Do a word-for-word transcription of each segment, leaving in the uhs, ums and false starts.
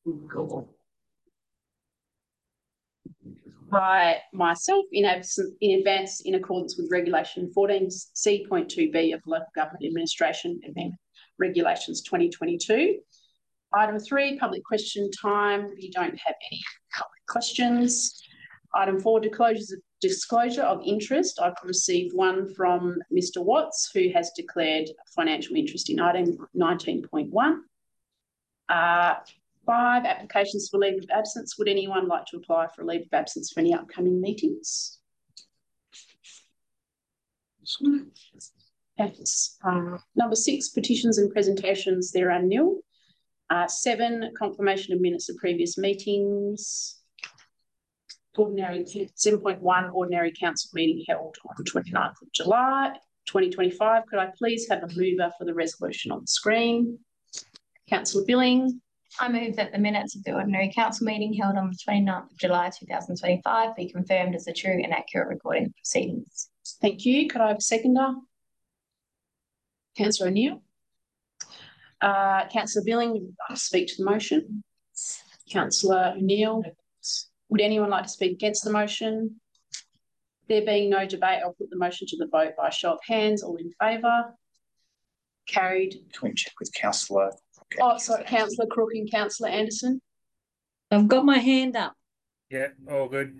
by myself in, absent, in advance in accordance with Regulation fourteen C point two B of Local Government Administration Amendment Regulations twenty twenty-two. Item three, public question time. We don't have any public questions. Item four, disclosures of, disclosure of interest. I've received one from Mister Watts, who has declared financial interest in item nineteen point one. Uh, Five, applications for leave of absence. Would anyone like to apply for a leave of absence for any upcoming meetings? Yes. Uh, number six, petitions and presentations. There are nil. Uh, seven, confirmation of minutes of previous meetings. Ordinary seven point one, ordinary council meeting held on the twenty-ninth of July, twenty twenty-five. Could I please have a mover for the resolution on the screen? Councillor Billing. I move that the minutes of the ordinary council meeting held on the twenty-ninth of July two thousand twenty-five be confirmed as a true and accurate recording of proceedings. Thank you. Could I have a seconder? Councillor O'Neill. Uh, Councillor Billing, would you like to speak to the motion? Councillor O'Neill. Would anyone like to speak against the motion? There being no debate, I'll put the motion to the vote by show of hands. All in favour? Carried. Can we check with Councillor? Oh, sorry, Councillor Crook and Councillor Anderson. I've got my hand up. Yeah, all good.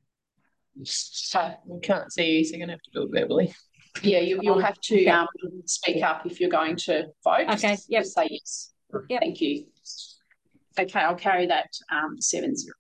So we can't see you, so you're going to have to do it verbally. Yeah, you, you'll have to okay. um, speak up if you're going to vote. Okay, yep. Say yes. Yep. Thank you. Okay, I'll carry that um, seven zero.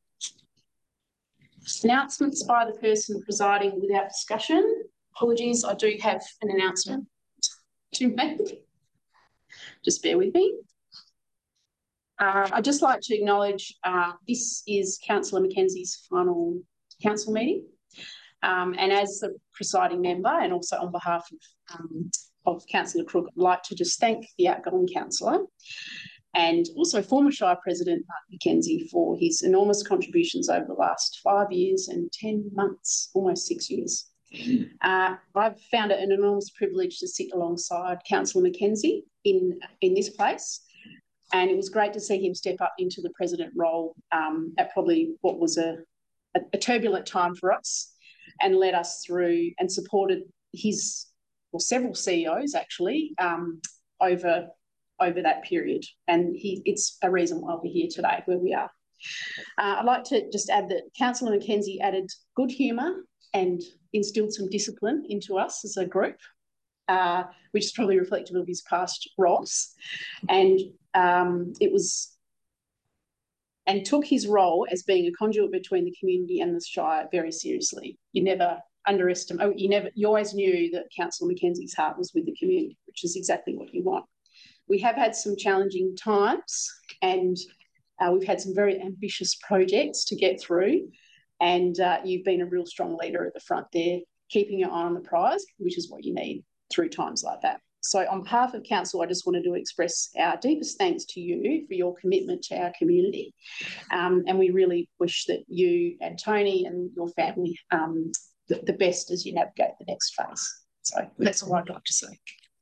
Announcements by the person presiding without discussion. Apologies, I do have an announcement to make. Just bear with me. Uh, I'd just like to acknowledge uh, this is Councillor Mackenzie's final council meeting. Um, and as the presiding member and also on behalf of, um, of Councillor Crook, I'd like to just thank the outgoing councillor and also former Shire President Mark Mackenzie for his enormous contributions over the last five years and ten months, almost six years. Uh, I've found it an enormous privilege to sit alongside Councillor Mackenzie in, in this place, and it was great to see him step up into the president role um, at probably what was a, a, a turbulent time for us, and led us through and supported his, or several C E Os actually, um, over, over that period. And he, it's a reason why we're here today, where we are. Uh, I'd like to just add that Councillor Mackenzie added good humour and instilled some discipline into us as a group, uh, which is probably reflective of his past roles. And um, it was, and took his role as being a conduit between the community and the Shire very seriously. You never underestimate, oh, you never, you always knew that Councillor Mackenzie's heart was with the community, which is exactly what you want. We have had some challenging times, and uh, we've had some very ambitious projects to get through. And uh, you've been a real strong leader at the front there, keeping your eye on the prize, which is what you need through times like that. So on behalf of Council, I just wanted to express our deepest thanks to you for your commitment to our community. Um, and we really wish that you and Tony and your family um, the, the best as you navigate the next phase. So that's all I'd like to say.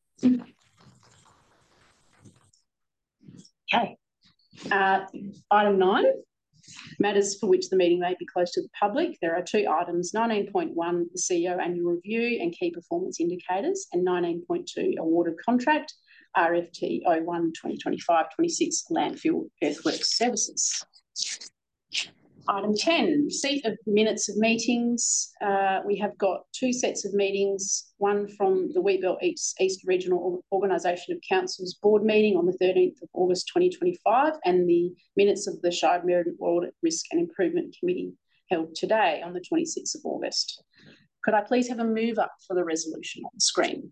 Okay. Uh, item nine. Matters for which the meeting may be closed to the public. There are two items, nineteen point one, the C E O annual review and key performance indicators, and nineteen point two, awarded contract, R F T oh one twenty twenty-five twenty-six, landfill earthworks services. Item ten, receipt of minutes of meetings. Uh, we have got two sets of meetings, one from the Wheatbelt East, East Regional Organisation of Council's board meeting on the thirteenth of August twenty twenty-five, and the minutes of the Shire Merit Audit Risk and Improvement Committee held today on the twenty-sixth of August. Could I please have a move up for the resolution on the screen?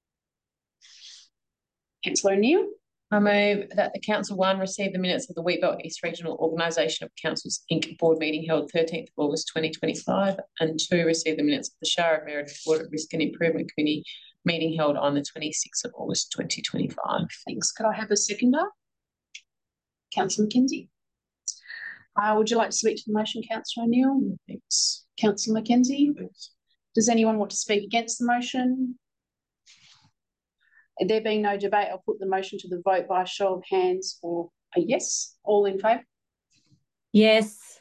Councillor O'Neill. I move that the Council one receive the minutes of the Wheatbelt East Regional Organisation of Councils Incorporated board meeting held thirteenth of August twenty twenty-five, and two, receive the minutes of the Shire of Meredith Audit Risk and Improvement Committee meeting held on the twenty-sixth of August twenty twenty-five. Thanks. Could I have a seconder? Councillor Mackenzie. Uh, would you like to speak to the motion, Councillor O'Neill? Thanks. Councillor Mackenzie. Does anyone want to speak against the motion? There being no debate, I'll put the motion to the vote by a show of hands, or a yes. All in favour? Yes.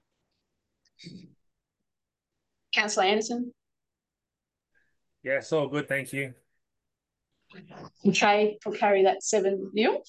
Councillor Anderson? Yes, all good, thank you. Okay, we'll carry that seven nil.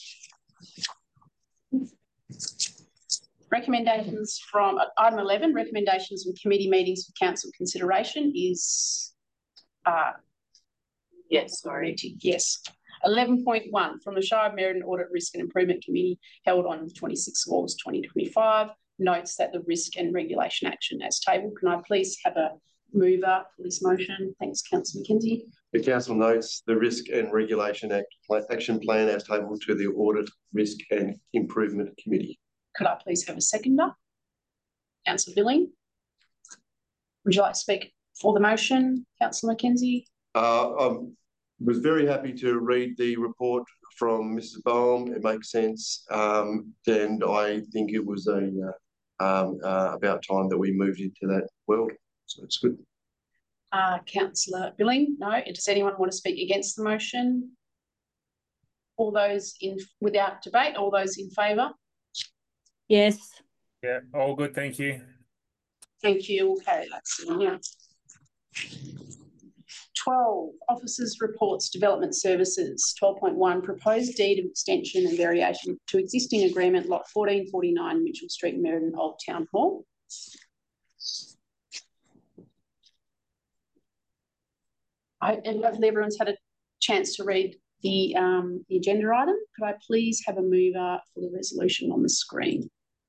Recommendations from uh, item eleven, recommendations from committee meetings for council consideration is uh, yes, sorry, yes. eleven point one from the Shire of Merredin Audit Risk and Improvement Committee held on the twenty-sixth of August twenty twenty-five notes that the risk and regulation action as tabled. Can I please have a mover for this motion? Thanks, Councillor Mackenzie. The council notes the Risk and Regulation Act Action Plan as tabled to the Audit, Risk and Improvement Committee. Could I please have a seconder? Councillor Billing. Would you like to speak for the motion, Councillor Mackenzie? Uh, I was very happy to read the report from Missus Bohm. It makes sense, um, and I think it was a uh, um, uh, about time that we moved into that world. So it's good. Uh, Councillor Billing, no. Does anyone want to speak against the motion? All those in without debate, all those in favour? Yes. Yeah, all good, thank you. Thank you. We'll carry that. So, yeah. twelve, Officers Reports Development Services. twelve point one, Proposed Deed of Extension and Variation to Existing Agreement, Lot fourteen forty-nine, Mitchell Street, Merredin, Old Town Hall. I, and hopefully everyone's had a chance to read the, um, the agenda item. Could I please have a mover for the resolution on the screen?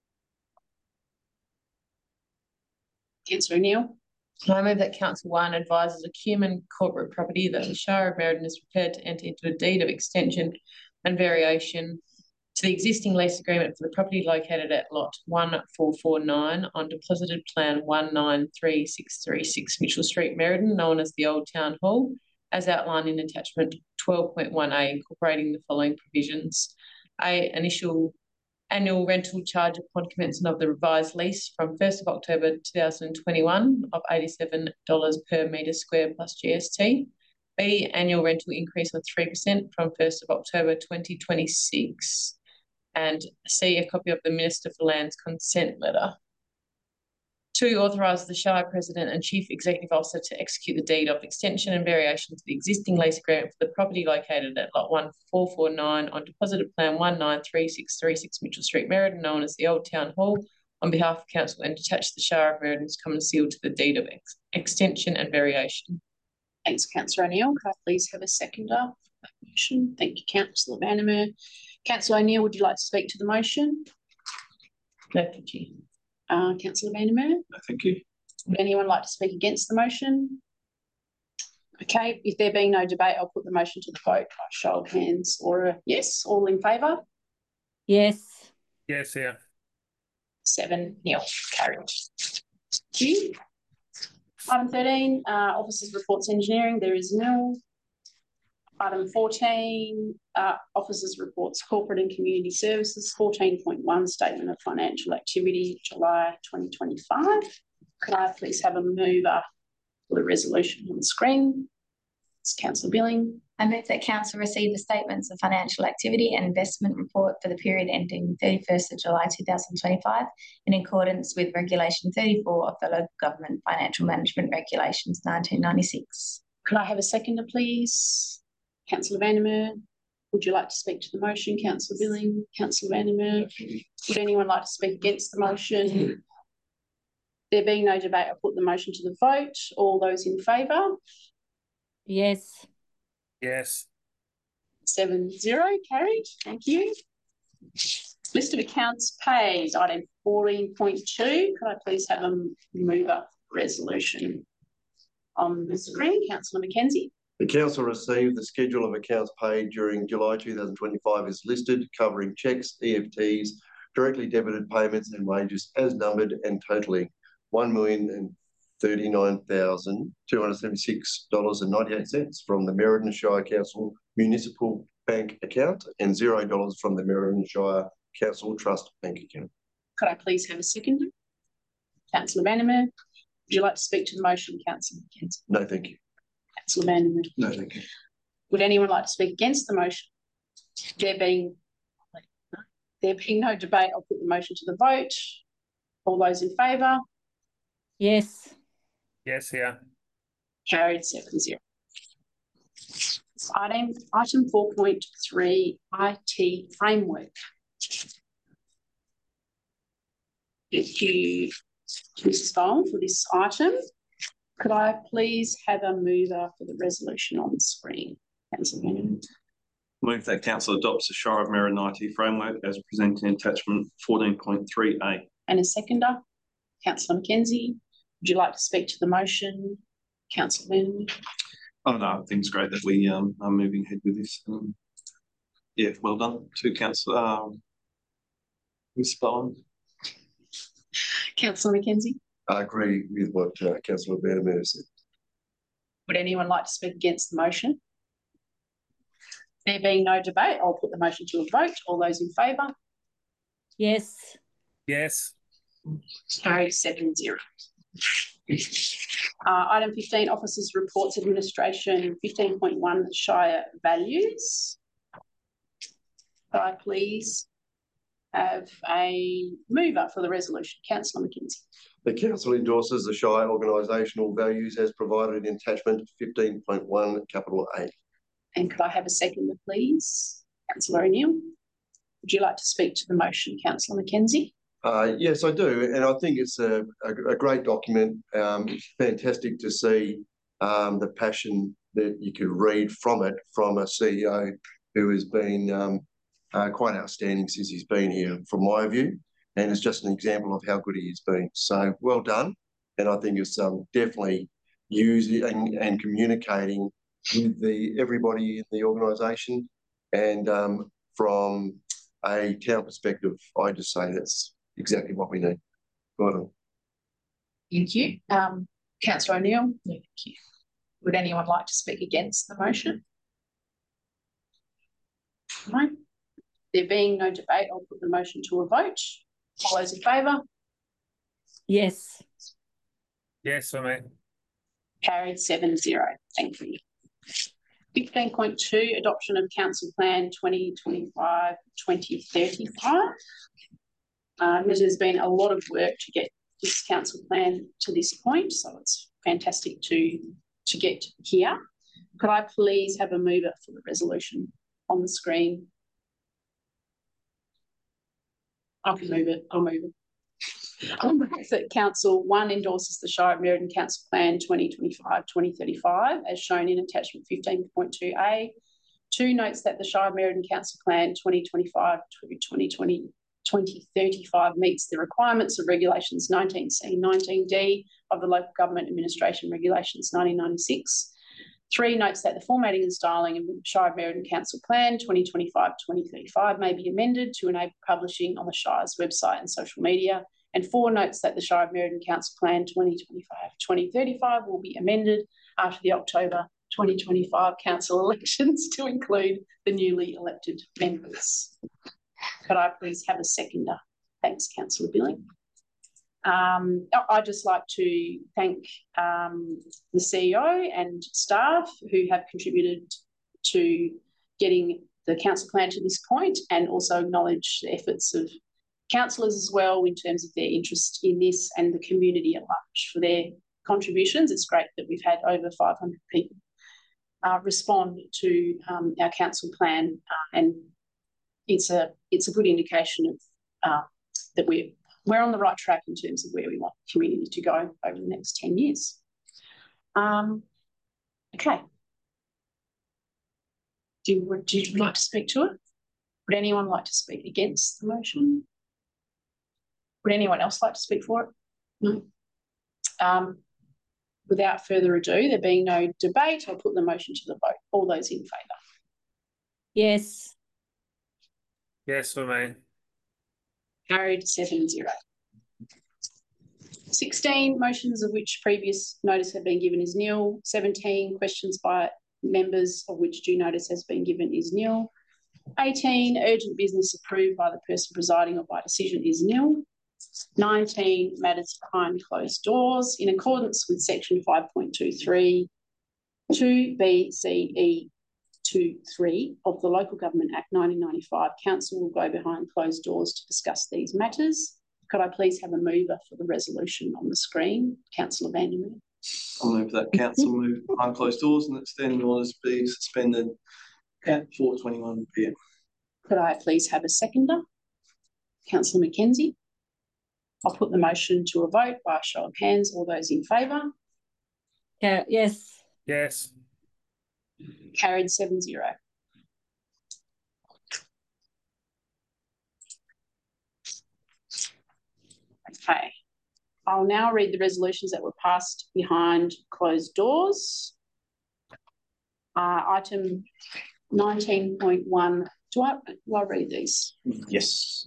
Councillor O'Neill. I move that Council One advises a Cuman corporate property that the Shire of Merredin is prepared to enter into a deed of extension and variation to the existing lease agreement for the property located at lot one four four nine on deposited plan one nine three six three six Mitchell Street, Merredin, known as the Old Town Hall, as outlined in attachment twelve point one A, incorporating the following provisions. A, initial annual rental charge upon commencement of the revised lease from first of October two thousand twenty-one of eighty-seven dollars per metre square plus G S T. B, annual rental increase of three percent from first of October twenty twenty-six. And C, a copy of the Minister for Land's consent letter. Two, authorise the Shire President and Chief Executive Officer to execute the deed of extension and variation to the existing lease agreement for the property located at lot one four four nine on deposited plan one nine three six three six Mitchell Street, Merredin, known as the Old Town Hall, on behalf of Council, and attach the Shire of Merredin's common seal to the deed of ex extension and variation. Thanks, Councillor O'Neill. Could I please have a seconder for that motion? Thank you, Councillor Vandermeer. Councillor O'Neill, would you like to speak to the motion? No, thank you. Uh, Councillor Vandermeer? No, thank you. Would anyone like to speak against the motion? Okay, if there being no debate, I'll put the motion to the vote by show of hands or a yes. All in favour? Yes. Yes, yeah. Seven nil. Carried. Thank you. Item thirteen, uh, Officers Reports Engineering, there is nil. Item fourteen, uh, Officers Reports Corporate and Community Services, fourteen point one, Statement of Financial Activity, July twenty twenty-five. Could I please have a mover for the resolution on the screen? It's Councillor Billing. I move that Council receive the statements of financial activity and investment report for the period ending thirty-first of July two thousand twenty-five in accordance with Regulation thirty-four of the Local Government Financial Management Regulations nineteen ninety-six. Could I have a seconder, please? Councillor Vandermeer. Would you like to speak to the motion? Councillor Billing. Councillor Vandermeer. Would anyone like to speak against the motion? There being no debate, I'll put the motion to the vote. All those in favour? Yes. Yes. Seven zero, carried. Thank you. List of accounts paid, item fourteen point two. Could I please have a mover resolution on the screen? Councillor Mackenzie. The council received the schedule of accounts paid during July two thousand twenty-five as listed, covering cheques, E F Ts, directly debited payments and wages as numbered and totalling one million thirty-nine thousand two hundred seventy-six dollars and ninety-eight cents from the Merredin Shire Council Municipal Bank account and zero dollars from the Merredin Shire Council Trust Bank account. Could I please have a seconder? Councillor Vandermeer. Would you like to speak to the motion, Councillor Mackenzie? No, thank you. Councillor Vandermeer. No, thank you. Would anyone like to speak against the motion? There being, There being no debate, I'll put the motion to the vote. All those in favour? Yes. Yes, here. Carried seven zero. Item, item four point three, I T framework. Thank you, Missus Bowen, for this item. Could I please have a mover for the resolution on the screen? Councillor Brennan. Move that council adopts the Shire of Merredin I T framework as presented in attachment fourteen point three A. And a seconder, Councillor Mackenzie. Would you like to speak to the motion? Councillor Brennan. Oh no, I think it's great that we um, are moving ahead with this. Um, yeah, well done to council. Um, Miz Bowen. Councillor Mackenzie. I agree with what uh, Councillor Bannerman said. Would anyone like to speak against the motion? There being no debate, I'll put the motion to a vote. All those in favour? Yes. Yes. Carried seven zero. Uh, item fifteen, Officers Reports Administration, fifteen point one, Shire Values. Could I please have a mover for the resolution? Councillor Mackenzie. The council endorses the Shire organisational values as provided in attachment fifteen point one, capital A. And could I have a seconder, please? Councillor O'Neill. Would you like to speak to the motion, Councillor Mackenzie? Uh, yes, I do, and I think it's a, a, a great document. Um, it's fantastic to see um, the passion that you could read from it from a C E O who has been um, uh, quite outstanding since he's been here, from my view, and it's just an example of how good he has been. So well done, and I think it's um, definitely using and, and communicating with the everybody in the organisation, and um, from a town perspective, I just say that's exactly what we need. Well done. Thank you. Um, Councillor O'Neill? No, thank you. Would anyone like to speak against the motion? No. There being no debate, I'll put the motion to a vote. All those in favour? Yes. Yes, for me. Carried seven zero. Thank you. fifteen point two, Adoption of Council Plan twenty twenty-five to twenty thirty-five. Um, it has been a lot of work to get this council plan to this point, so it's fantastic to, to get here. Could I please have a mover for the resolution on the screen? I can move it. I'll move it. I'll move that Council one endorses the Shire of Merredin Council Plan twenty twenty-five to twenty thirty-five as shown in attachment fifteen point two A. Two notes that the Shire of Merredin Council Plan twenty twenty-five to twenty twenty twenty thirty-five meets the requirements of Regulations nineteen C, nineteen D of the Local Government Administration Regulations nineteen ninety-six. Three notes that the formatting and styling of the Shire of Merredin Council Plan twenty twenty-five to twenty thirty-five may be amended to enable publishing on the Shire's website and social media. And four notes that the Shire of Merredin Council Plan twenty twenty-five to twenty thirty-five will be amended after the October twenty twenty-five council elections to include the newly elected members. Could I please have a seconder? Thanks, Councillor Billing. Um, I'd just like to thank um, the C E O and staff who have contributed to getting the council plan to this point, and also acknowledge the efforts of councillors as well in terms of their interest in this, and the community at large for their contributions. It's great that we've had over five hundred people uh, respond to um, our council plan, uh, and it's a it's a good indication of uh, that we're we're on the right track in terms of where we want the community to go over the next ten years. Um, okay. Do you, would you like to speak to it? Would anyone like to speak against the motion? Would anyone else like to speak for it? No. Um, without further ado, there being no debate, I'll put the motion to the vote. All those in favour? Yes. Yes, for me. Carried seven zero. sixteen, motions of which previous notice have been given is nil. seventeen, questions by members of which due notice has been given is nil. eighteen, urgent business approved by the person presiding or by decision is nil. nineteen, matters behind closed doors in accordance with section five point two three, two B, C, E to three of the Local Government Act nineteen ninety-five, council will go behind closed doors to discuss these matters. Could I please have a mover for the resolution on the screen? Councillor Vandermeer. I'll move that council move behind closed doors and that standing orders be suspended at four twenty-one p m. Could I please have a seconder? Councillor Mackenzie. I'll put the motion to a vote by a show of hands. All those in favour? Yeah, yes. Yes. Carried seven zero. Okay. I'll now read the resolutions that were passed behind closed doors. Uh, item nineteen point one. Do I, do I read these? Yes.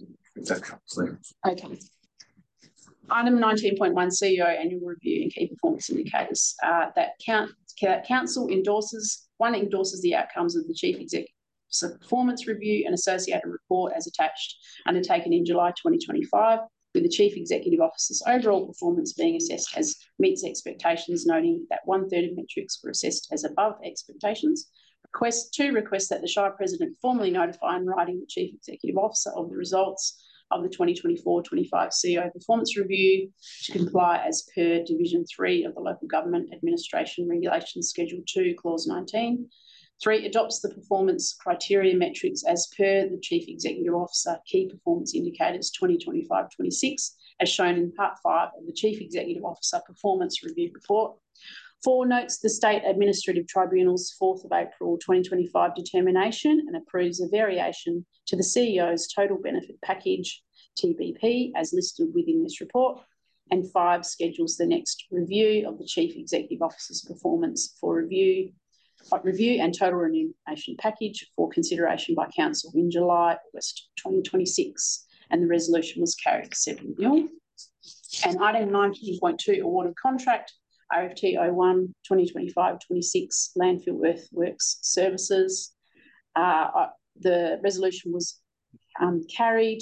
Okay. Item nineteen point one, C E O annual review and key performance indicators. Uh, that count, that council endorses, one endorses the outcomes of the chief executive's performance review and associated report as attached, undertaken in July twenty twenty-five, with the chief executive officer's overall performance being assessed as meets expectations, noting that one third of metrics were assessed as above expectations. Request two, request that the Shire President formally notify in writing the Chief Executive Officer of the results of the twenty twenty-four twenty-five C E O performance review to comply as per Division three of the Local Government Administration Regulations Schedule two, Clause nineteen. Three, adopts the performance criteria metrics as per the Chief Executive Officer Key Performance Indicators twenty twenty-five twenty-six as shown in Part five of the Chief Executive Officer Performance Review Report. Four, notes the State Administrative Tribunal's fourth of April twenty twenty-five determination and approves a variation to the C E O's total benefit package, T B P, as listed within this report. And five, schedules the next review of the Chief Executive Officer's performance for review, uh, review and total remuneration package for consideration by Council in July, August twenty twenty-six. And the resolution was carried seven nil. And item nineteen point two, award of contract, R F T oh one twenty twenty-five twenty-six landfill earthworks services. Uh, the resolution was um, carried.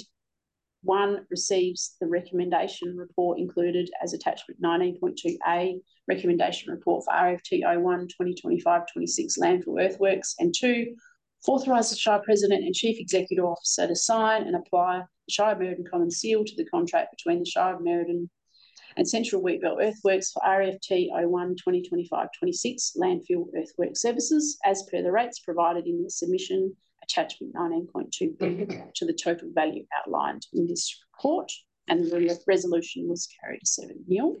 One, receives the recommendation report included as attachment nineteen point two A, recommendation report for R F T oh one twenty twenty-five twenty-six landfill earthworks. And two, authorise the Shire President and Chief Executive Officer to sign and apply the Shire of Merredin Common Seal to the contract between the Shire of Merredin and Central Wheatbelt Earthworks for R F T oh one twenty twenty-five twenty-six landfill earthwork services as per the rates provided in the submission attachment nineteen point two B to the total value outlined in this report. And the re resolution was carried seven nil.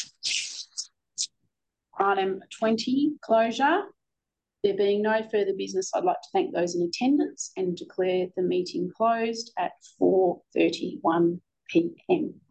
Item twenty, closure. There being no further business, I'd like to thank those in attendance and declare the meeting closed at four thirty-one p m